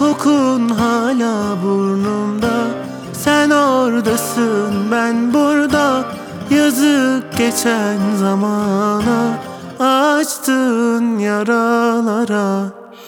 Kokun hala burnumda, sen oradasın ben burada. Yazık geçen zamana, açtığın yaralara.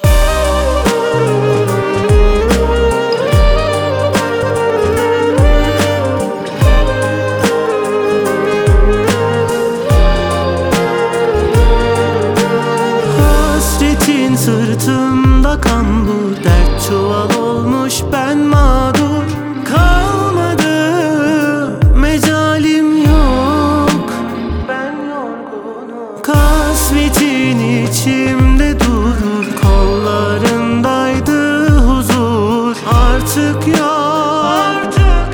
Hasretin sırtımda kan, bu dert çuval olmuş, ben mağdur. Kalmadı mecalim yok, ben yorgunum. Kasvetin içimde durur, kollarındaydı huzur. Artık yok,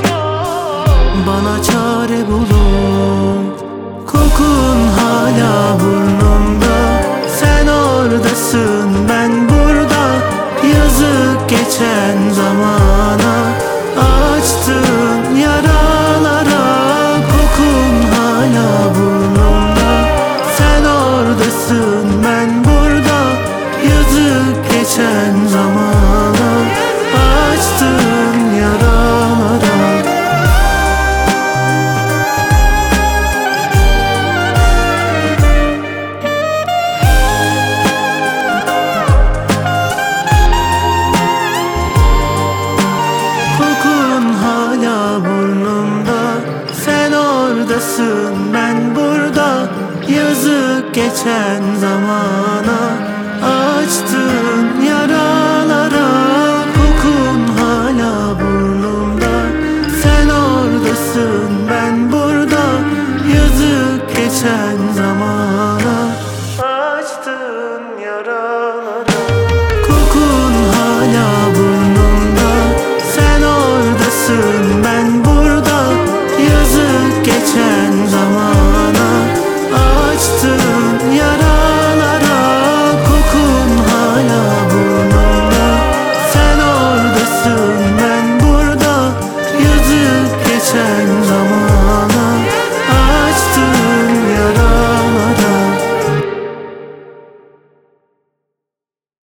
bana çare bulun. Kokun hala burnumda, sen oradasın ben burada. Yazık geçen zamana, açtığın yaralara. Kokun hala burnumda, sen oradasın ben burada. Yazık geçen zamana, açtığın yaralara. Burnumda, sen oradasın ben burada. Yazık geçen zamana,